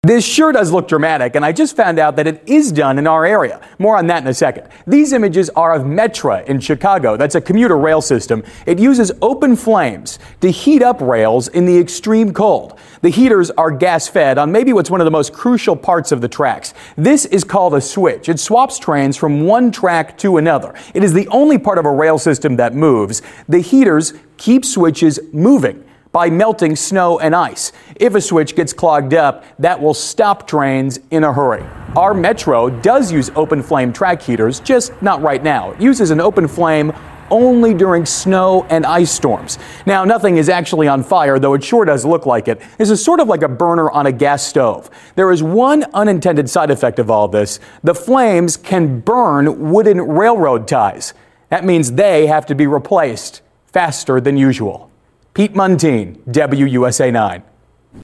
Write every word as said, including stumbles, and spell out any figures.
This sure does look dramatic, and I just found out that it is done in our area. More on that in a second. These images are of Metra in Chicago. That's a commuter rail system. It uses open flames to heat up rails in the extreme cold. The heaters are gas-fed on maybe what's one of the most crucial parts of the tracks. This is called a switch. It swaps trains from one track to another. It is the only part of a rail system that moves. The heaters keep switches moving by melting snow and ice. If a switch gets clogged up, that will stop trains in a hurry. Our Metro does use open flame track heaters, just not right now. It uses an open flame only during snow and ice storms. Now, nothing is actually on fire, though it sure does look like it. This is sort of like a burner on a gas stove. There is one unintended side effect of all this. The flames can burn wooden railroad ties. That means they have to be replaced faster than usual. Pete Muntean, W U S A nine.